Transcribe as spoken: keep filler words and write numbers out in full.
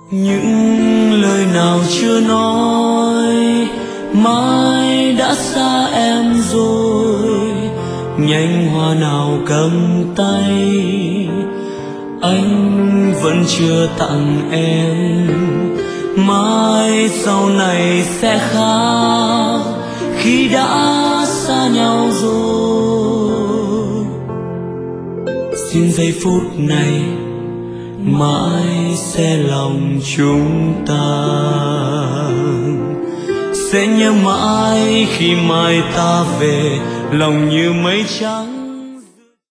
những lời nào chưa nói mai đã xa em rồi. Nhánh hoa nào cầm tay anh vẫn chưa tặng em. Mai sau này sẽ khác khi đã xa nhau rồi. Xin giây phút này mãi sẽ lòng chúng ta, sẽ nhớ mãi khi mai ta về, lòng như mây trắng